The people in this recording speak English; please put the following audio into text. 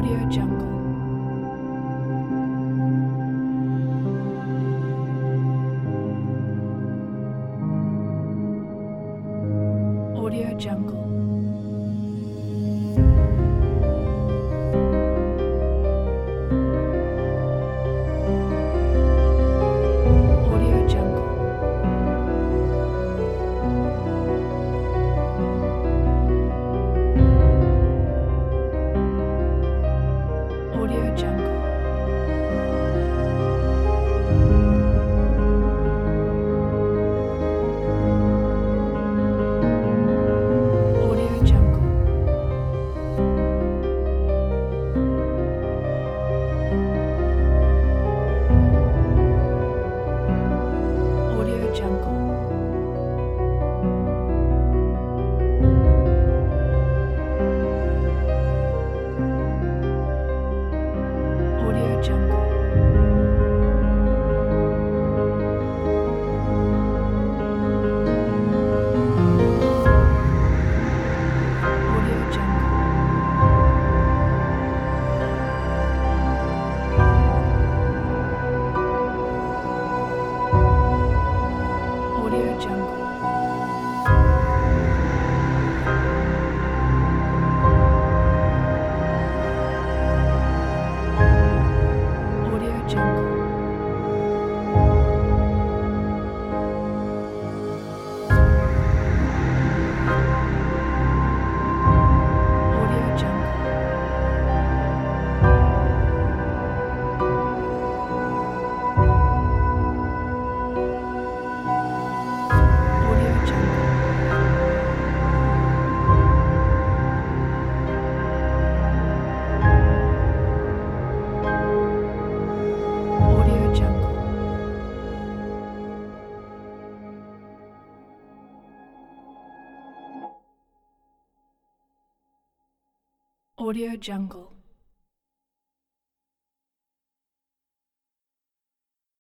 Audio Jungle. Audio Jungle. Audio Jungle. Audio Jungle. Audio Jungle. Audio Jungle. Audio Jungle. Audio Jungle. Audio Jungle. Audio Jungle. Audio Jungle. Audio Jungle. Audio Jungle. Audio Jungle.